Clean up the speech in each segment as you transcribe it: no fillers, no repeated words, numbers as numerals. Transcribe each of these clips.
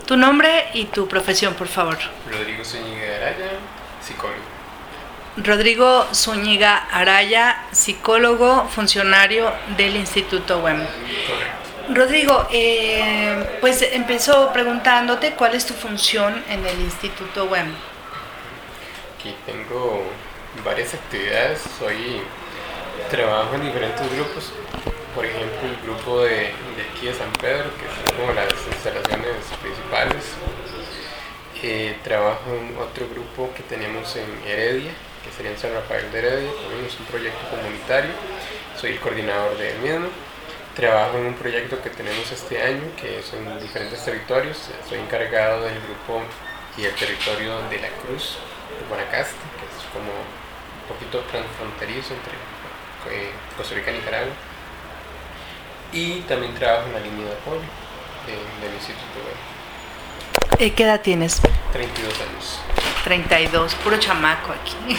Tu nombre y tu profesión, por favor. Rodrigo Zúñiga Araya, psicólogo. Rodrigo Zúñiga Araya, psicólogo, funcionario del Instituto WEM. Correcto. Rodrigo, pues empezó preguntándote cuál es tu función en el Instituto WEM. Aquí tengo varias actividades. Trabajo en diferentes grupos. Por ejemplo, el grupo de aquí de San Pedro, que son como las instalaciones principales. Trabajo en otro grupo que tenemos en Heredia, que sería en San Rafael de Heredia. Tenemos un proyecto comunitario, soy el coordinador del mismo. Trabajo en un proyecto que tenemos este año, que es en diferentes territorios. Soy encargado del grupo y el territorio de La Cruz, de Guanacaste, que es como un poquito transfronterizo entre Costa Rica y Nicaragua. Y también trabajo en la línea de apoyo del Instituto WEM. ¿Qué edad tienes? 32 años. 32, puro chamaco aquí.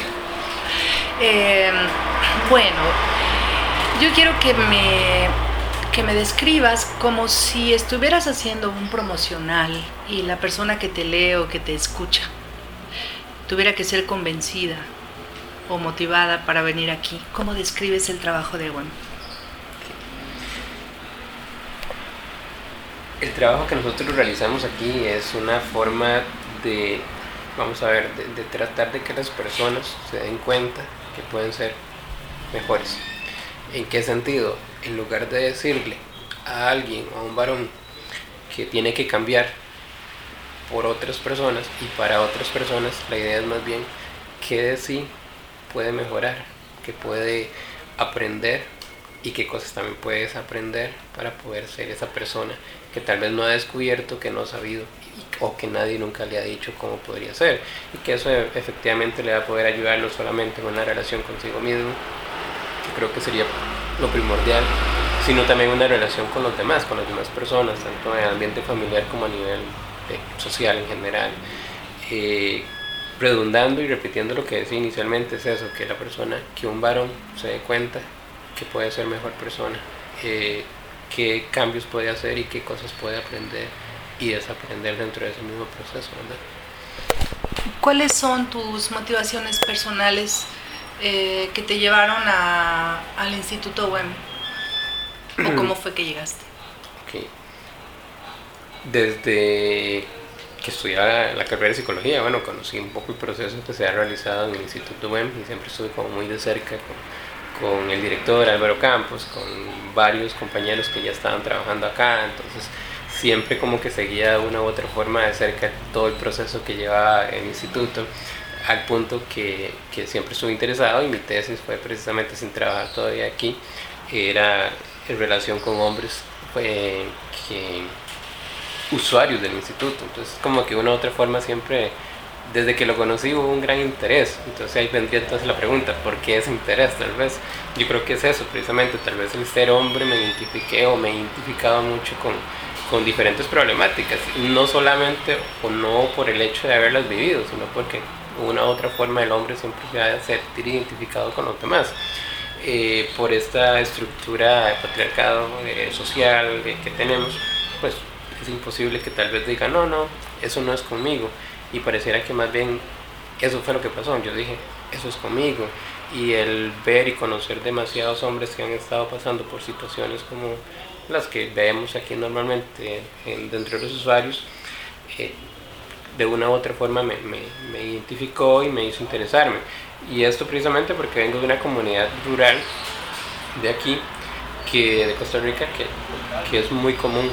Bueno, yo quiero que me describas como si estuvieras haciendo un promocional y la persona que te lee o que te escucha tuviera que ser convencida o motivada para venir aquí. ¿Cómo describes el trabajo de WEM? El trabajo que nosotros realizamos aquí es una forma de, de tratar de que las personas se den cuenta que pueden ser mejores. ¿En qué sentido? En lugar de decirle a alguien, a un varón, que tiene que cambiar por otras personas y para otras personas, la idea es más bien que de sí puede mejorar, que puede aprender y qué cosas también puedes aprender para poder ser esa persona que tal vez no ha descubierto, que no ha sabido o que nadie nunca le ha dicho cómo podría ser, y que eso efectivamente le va a poder ayudar no solamente en una relación consigo mismo, que creo que sería lo primordial, sino también una relación con las demás personas, tanto en el ambiente familiar como a nivel social en general. Redundando y repitiendo lo que decía inicialmente, es eso, que la persona, que un varón se dé cuenta que puede ser mejor persona, qué cambios puede hacer y qué cosas puede aprender y desaprender dentro de ese mismo proceso, ¿verdad? ¿Cuáles son tus motivaciones personales que te llevaron al Instituto WEM? ¿O cómo fue que llegaste? Okay. Desde que estudiaba la carrera de psicología, bueno, conocí un poco el proceso que se ha realizado en el Instituto WEM y siempre estuve como muy de cerca con el director Álvaro Campos, con varios compañeros que ya estaban trabajando acá, entonces siempre como que seguía de una u otra forma de cerca todo el proceso que llevaba el instituto, al punto que siempre estuve interesado, y mi tesis fue precisamente, sin trabajar todavía aquí, era en relación con hombres usuarios del instituto. Entonces como que de una u otra forma siempre, desde que lo conocí, hubo un gran interés. Entonces ahí vendría entonces la pregunta, ¿por qué ese interés? Tal vez yo creo que es eso precisamente, tal vez el ser hombre me identifiqué o me he identificado mucho con diferentes problemáticas, no solamente o no por el hecho de haberlas vivido, sino porque de una u otra forma el hombre siempre se va a sentir identificado con los demás, por esta estructura de patriarcado social que tenemos. Pues es imposible que tal vez diga no, eso no es conmigo, y pareciera que más bien eso fue lo que pasó. Yo dije, eso es conmigo, y el ver y conocer demasiados hombres que han estado pasando por situaciones como las que vemos aquí normalmente dentro de los usuarios, de una u otra forma me identificó y me hizo interesarme. Y esto precisamente porque vengo de una comunidad rural de aquí, de Costa Rica, que es muy común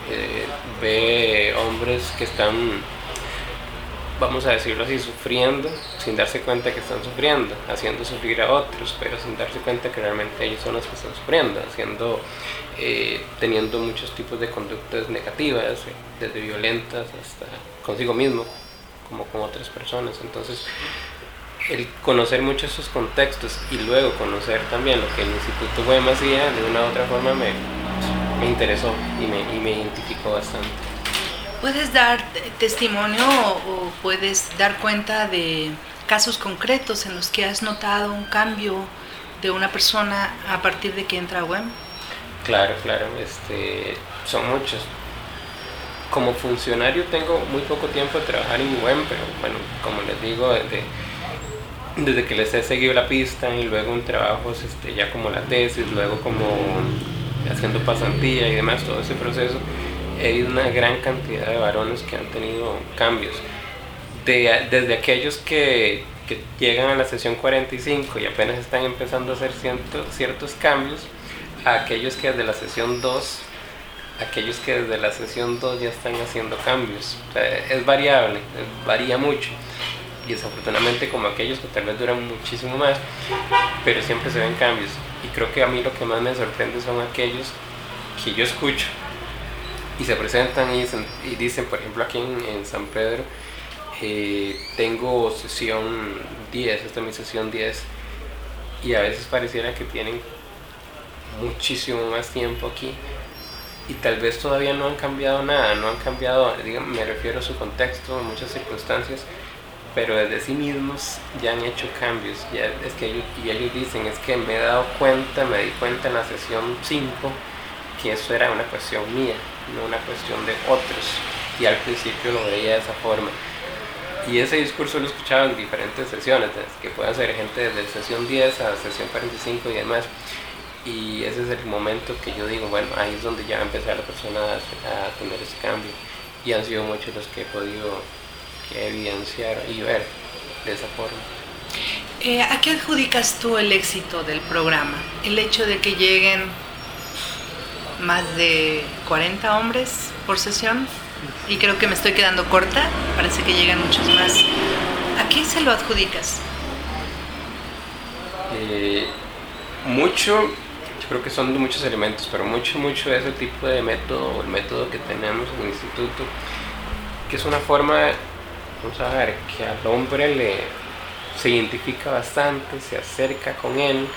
ve hombres que están, vamos a decirlo así, sufriendo sin darse cuenta que están sufriendo, haciendo sufrir a otros, pero sin darse cuenta que realmente ellos son los que están sufriendo, teniendo muchos tipos de conductas negativas, desde violentas hasta consigo mismo, como con otras personas. Entonces, el conocer mucho esos contextos y luego conocer también lo que el Instituto WEM hacía, de una u otra forma me interesó y me identificó bastante. ¿Puedes dar testimonio o puedes dar cuenta de casos concretos en los que has notado un cambio de una persona a partir de que entra a WEM? Claro, son muchos. como funcionario tengo muy poco tiempo de trabajar en UEM, pero bueno, como les digo, desde que les he seguido la pista y luego en trabajos ya como la tesis, luego como haciendo pasantía y demás, todo ese proceso, he visto una gran cantidad de varones que han tenido cambios. Desde aquellos que llegan a la sesión 45 y apenas están empezando a hacer ciertos cambios, a aquellos que desde la sesión 2 ya están haciendo cambios. O sea, es variable, varía mucho. Y desafortunadamente como aquellos que tal vez duran muchísimo más, pero siempre se ven cambios. Y creo que a mí lo que más me sorprende son aquellos que yo escucho y se presentan y dicen, por ejemplo, aquí en San Pedro, tengo sesión 10, esta es mi sesión 10, y a veces pareciera que tienen muchísimo más tiempo aquí y tal vez todavía no han cambiado nada, no han cambiado, me refiero a su contexto, en muchas circunstancias, pero desde sí mismos ya han hecho cambios. Ya es que ellos dicen, es que me di cuenta en la sesión 5 que eso era una cuestión mía, no una cuestión de otros, y al principio lo veía de esa forma. Y ese discurso lo escuchaba en diferentes sesiones, que puede ser gente desde sesión 10 a sesión 45 y demás. Y ese es el momento que yo digo, bueno, ahí es donde ya va a empezar la persona a tener ese cambio. Y han sido muchos los que he podido evidenciar y ver de esa forma. ¿A qué adjudicas tú el éxito del programa? ¿El hecho de que lleguen más de 40 hombres por sesión? Y creo que me estoy quedando corta, parece que llegan muchos más. ¿A qué se lo adjudicas? Mucho, yo creo que son de muchos elementos, pero mucho es el tipo de método, el método que tenemos en el instituto, que es una forma, vamos a ver, que al hombre se identifica bastante, se acerca con él,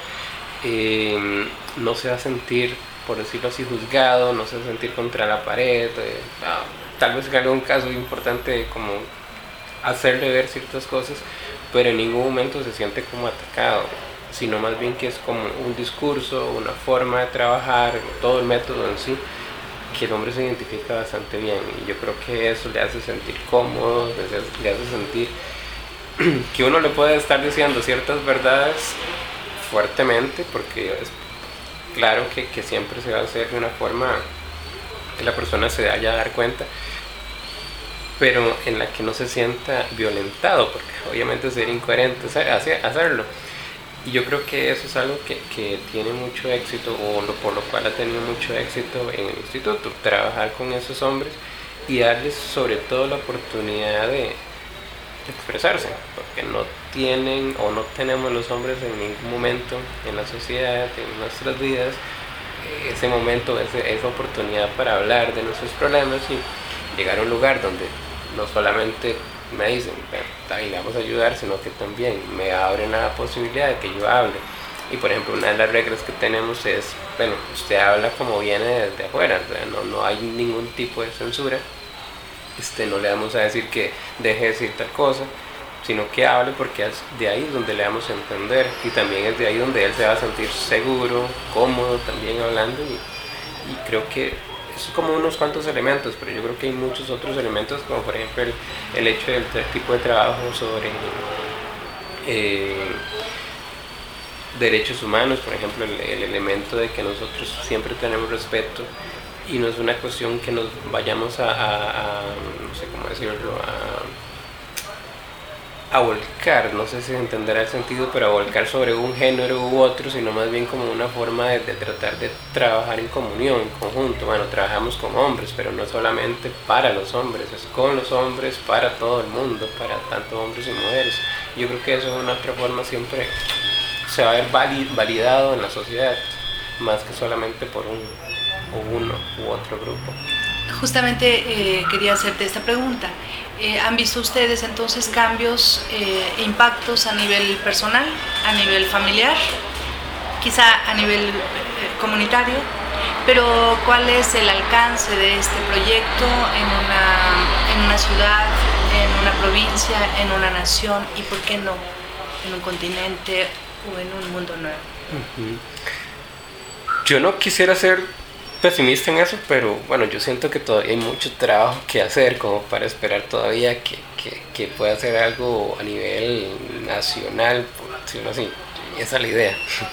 no se va a sentir, por decirlo así, juzgado, no se va a sentir contra la pared, tal vez en algún caso es importante como hacerle ver ciertas cosas, pero en ningún momento se siente como atacado, sino más bien que es como un discurso, una forma de trabajar, todo el método en sí, que el hombre se identifica bastante bien, y yo creo que eso le hace sentir cómodo, le hace sentir que uno le puede estar diciendo ciertas verdades fuertemente, porque es claro que siempre se va a hacer de una forma que la persona se vaya a dar cuenta, pero en la que no se sienta violentado, porque obviamente sería incoherente hacerlo. Y yo creo que eso es algo que tiene mucho éxito, por lo cual ha tenido mucho éxito en el instituto, trabajar con esos hombres y darles sobre todo la oportunidad de expresarse, porque no tienen o no tenemos los hombres en ningún momento en la sociedad, en nuestras vidas, ese momento, esa oportunidad para hablar de nuestros problemas y llegar a un lugar donde no solamente me dicen, le vamos a ayudar, sino que también me abren la posibilidad de que yo hable. Y por ejemplo, una de las reglas que tenemos es, bueno, usted habla como viene desde afuera, no hay ningún tipo de censura, no le vamos a decir que deje de decir tal cosa, sino que hable, porque es de ahí donde le vamos a entender, y también es de ahí donde él se va a sentir seguro, cómodo también hablando, y creo que es como unos cuantos elementos, pero yo creo que hay muchos otros elementos, como por ejemplo el hecho del tipo de trabajo sobre derechos humanos, por ejemplo el elemento de que nosotros siempre tenemos respeto y no es una cuestión que nos vayamos a no sé cómo decirlo, a volcar, no sé si entenderá el sentido, pero a volcar sobre un género u otro, sino más bien como una forma de tratar de trabajar en comunión, en conjunto. Bueno, trabajamos con hombres, pero no solamente para los hombres, es con los hombres, para todo el mundo, para tanto hombres y mujeres. Yo creo que eso es una otra forma, siempre se va a ver validado en la sociedad, más que solamente por uno u otro grupo. Justamente quería hacerte esta pregunta. ¿Han visto ustedes entonces cambios, impactos a nivel personal, a nivel familiar, quizá a nivel comunitario? Pero ¿cuál es el alcance de este proyecto en una ciudad, en una provincia, en una nación y por qué no en un continente o en un mundo nuevo? Yo no quisiera ser pesimista en eso, pero bueno, yo siento que todavía hay mucho trabajo que hacer como para esperar todavía que pueda hacer algo a nivel nacional, por decirlo así. Esa es la idea.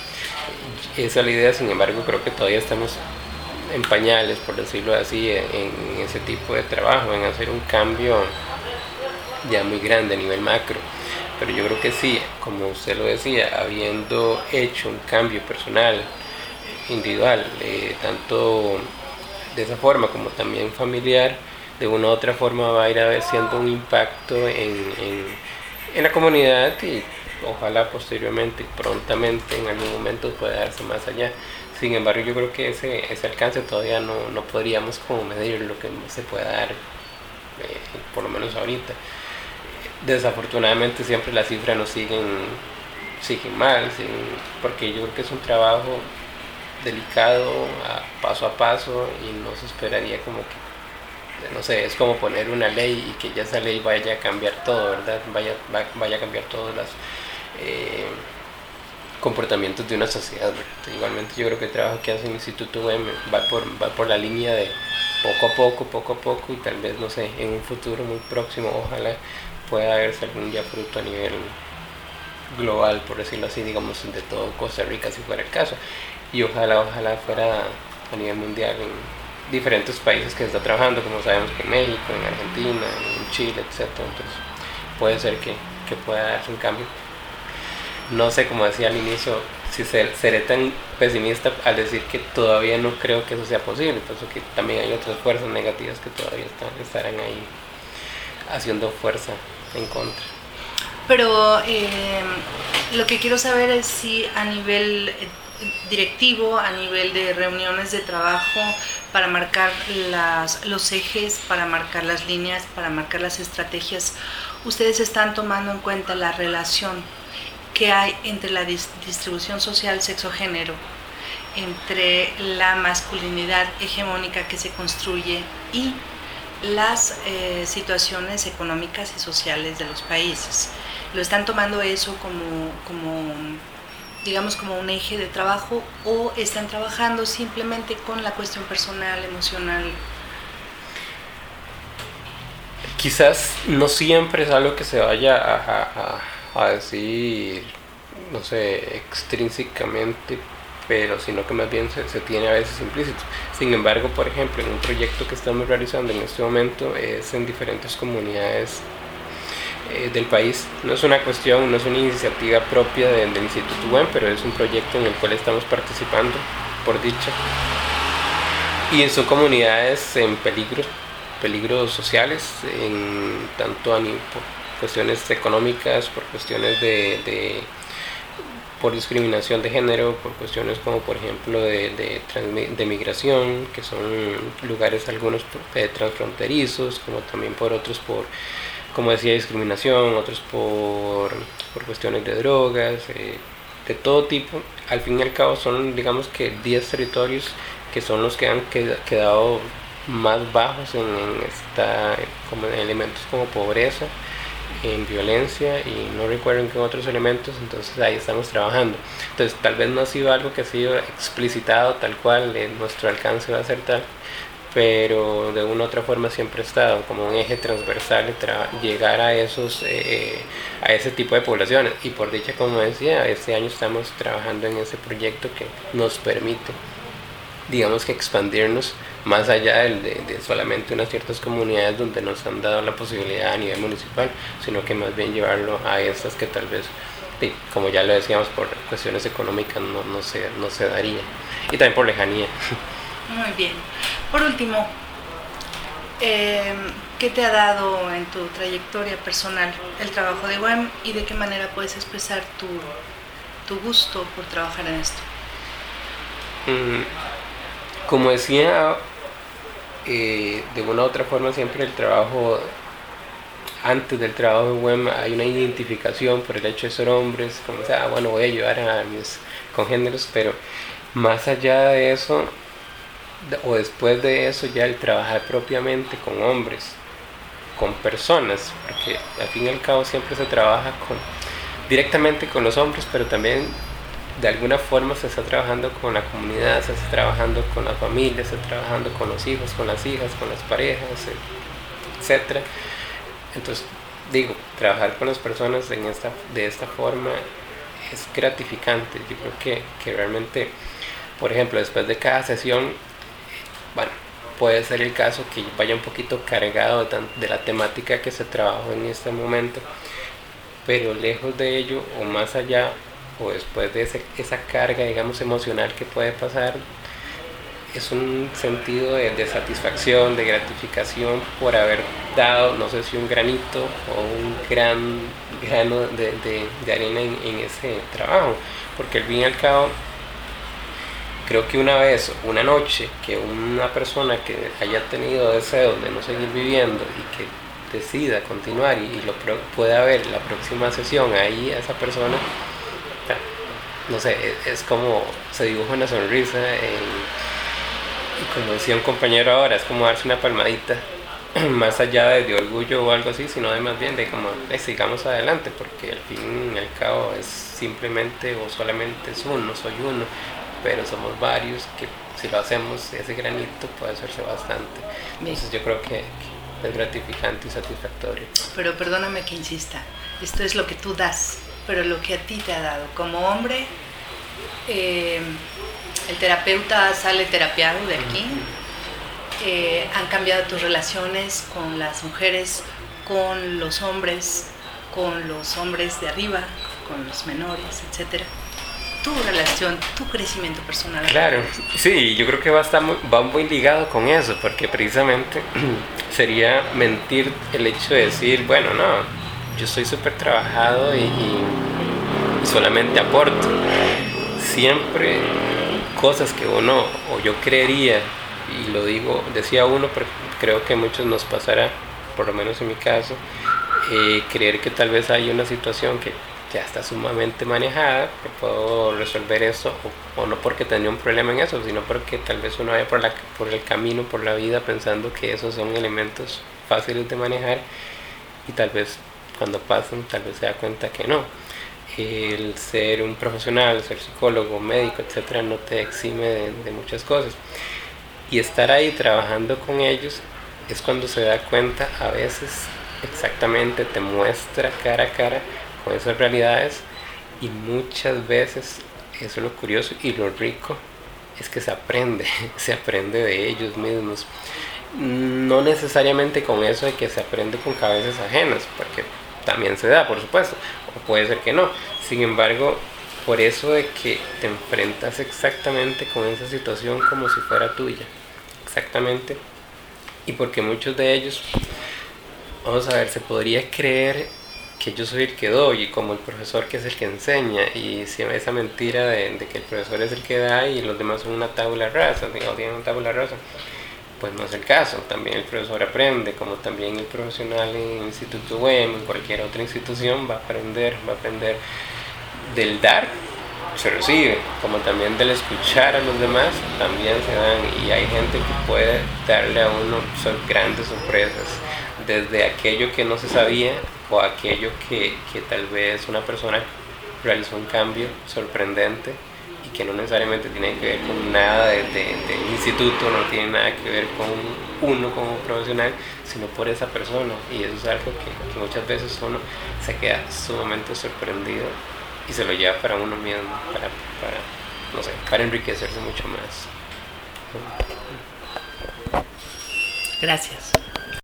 Esa es la idea, sin embargo, creo que todavía estamos en pañales, por decirlo así, en ese tipo de trabajo, en hacer un cambio ya muy grande a nivel macro. Pero yo creo que sí, como usted lo decía, habiendo hecho un cambio personal, individual, tanto de esa forma como también familiar, de una u otra forma va a ir haciendo un impacto en la comunidad y ojalá posteriormente, prontamente, en algún momento pueda darse más allá. Sin embargo, yo creo que ese alcance todavía no podríamos como medir lo que se puede dar, por lo menos ahorita. Desafortunadamente siempre las cifras nos siguen mal, porque yo creo que es un trabajo delicado, a paso, y no se esperaría como que, no sé, es como poner una ley y que ya esa ley vaya a cambiar todo, ¿verdad? Vaya a cambiar todos los comportamientos de una sociedad, ¿verdad? Igualmente yo creo que el trabajo que hace el Instituto UEM va por la línea de poco a poco, y tal vez, no sé, en un futuro muy próximo, ojalá pueda verse algún día fruto a nivel global, por decirlo así, digamos, de todo Costa Rica, si fuera el caso. Y ojalá fuera a nivel mundial en diferentes países que se está trabajando, como sabemos que en México, en Argentina, en Chile, etc. Entonces puede ser que pueda darse un cambio. No sé, como decía al inicio, si seré tan pesimista al decir que todavía no creo que eso sea posible, puesto que también hay otras fuerzas negativas que todavía estarán ahí haciendo fuerza en contra. Pero lo que quiero saber es si a nivel directivo, a nivel de reuniones de trabajo, para marcar los ejes, para marcar las líneas, para marcar las estrategias, ustedes están tomando en cuenta la relación que hay entre la distribución social sexo-género, entre la masculinidad hegemónica que se construye y las situaciones económicas y sociales de los países. ¿Lo están tomando eso como digamos, como un eje de trabajo, o están trabajando simplemente con la cuestión personal, emocional? Quizás no siempre es algo que se vaya a decir, no sé, extrínsecamente, pero sino que más bien se tiene a veces implícito. Sin embargo, por ejemplo, en un proyecto que estamos realizando en este momento es en diferentes comunidades del país. No es una iniciativa propia del Instituto UEM, pero es un proyecto en el cual estamos participando, por dicha. Y son comunidades en peligros sociales, tanto por cuestiones económicas, por cuestiones por discriminación de género, por cuestiones como por ejemplo de migración, que son lugares algunos transfronterizos, como también por otros como decía, discriminación, otros por cuestiones de drogas, de todo tipo. Al fin y al cabo son, digamos que 10 territorios que son los que han quedado más bajos como en elementos como pobreza, en violencia, y no recuerdo en qué otros elementos. Entonces ahí estamos trabajando. Entonces tal vez no ha sido algo que ha sido explicitado tal cual, nuestro alcance va a ser tal, pero de una u otra forma siempre ha estado como un eje transversal llegar a ese tipo de poblaciones. Y por dicha, como decía, este año estamos trabajando en ese proyecto que nos permite, digamos, que expandirnos más allá de solamente unas ciertas comunidades donde nos han dado la posibilidad a nivel municipal, sino que más bien llevarlo a estas que tal vez, como ya lo decíamos, por cuestiones económicas no se daría, y también por lejanía. Muy bien. Por último, ¿qué te ha dado en tu trayectoria personal el trabajo de UEM, y de qué manera puedes expresar tu gusto por trabajar en esto? Como decía, de una u otra forma siempre el trabajo, antes del trabajo de UEM hay una identificación por el hecho de ser hombres, como sea, bueno, voy a ayudar a mis congéneros, pero más allá de eso, o después de eso, ya el trabajar propiamente con hombres, con personas, porque al fin y al cabo siempre se trabaja directamente con los hombres, pero también de alguna forma se está trabajando con la comunidad, se está trabajando con la familia, se está trabajando con los hijos, con las hijas, con las parejas, etcétera. Entonces, digo, trabajar con las personas de esta forma es gratificante. Yo creo que realmente, por ejemplo, después de cada sesión, bueno, puede ser el caso que vaya un poquito cargado de la temática que se trabajó en este momento, pero lejos de ello o más allá, o después de esa carga, digamos, emocional que puede pasar, es un sentido de satisfacción, de gratificación por haber dado, no sé si un granito o un gran grano de arena en ese trabajo, porque al fin y al cabo, creo que una vez, una noche, que una persona que haya tenido deseos de no seguir viviendo y que decida continuar y lo pueda ver la próxima sesión, ahí esa persona, no sé, es como se dibuja una sonrisa y como decía un compañero ahora, es como darse una palmadita más allá de orgullo o algo así, sino de más bien de como sigamos adelante, porque al fin y al cabo es simplemente o solamente es uno, soy uno, pero somos varios que si lo hacemos ese granito puede hacerse bastante. Entonces yo creo que es gratificante y satisfactorio. Pero perdóname que insista, esto es lo que tú das, pero lo que a ti te ha dado como hombre, el terapeuta sale terapiado de aquí, han cambiado tus relaciones con las mujeres, con los hombres de arriba, con los menores, etcétera. Tu relación, tu crecimiento personal. Claro, sí, yo creo que va muy ligado con eso, porque precisamente sería mentir el hecho de decir, bueno, no, yo soy súper trabajado y solamente aporto. Siempre cosas que uno, o yo creería, y lo digo, decía uno, pero creo que a muchos nos pasará, por lo menos en mi caso, creer que tal vez hay una situación que ya está sumamente manejada, que puedo resolver eso, o no porque tenía un problema en eso, sino porque tal vez uno vaya por el camino, por la vida, pensando que esos son elementos fáciles de manejar, y tal vez cuando pasan, tal vez se da cuenta que no. El ser un profesional, ser psicólogo, médico, etcétera, no te exime de muchas cosas. Y estar ahí trabajando con ellos es cuando se da cuenta, a veces exactamente te muestra cara a cara con esas realidades, y muchas veces, eso es lo curioso y lo rico, es que se aprende de ellos mismos. No necesariamente con eso de que se aprende con cabezas ajenas, porque también se da, por supuesto, o puede ser que no. Sin embargo, por eso de que te enfrentas exactamente con esa situación como si fuera tuya, exactamente, y porque muchos de ellos, vamos a ver, se podría creer que yo soy el que doy, y como el profesor que es el que enseña, y si esa mentira de que el profesor es el que da y los demás son una tabula rasa, digamos, tienen una tabula rasa, pues no es el caso. También el profesor aprende, como también el profesional en el Instituto WEM, en cualquier otra institución, va a aprender del dar, se recibe, como también del escuchar a los demás, también se dan, y hay gente que puede darle a uno grandes sorpresas, desde aquello que no se sabía, o aquello que tal vez una persona realizó un cambio sorprendente y que no necesariamente tiene que ver con nada del instituto, no tiene nada que ver con uno como profesional, sino por esa persona, y eso es algo que muchas veces uno se queda sumamente sorprendido y se lo lleva para uno mismo, no sé, para enriquecerse mucho más. Gracias.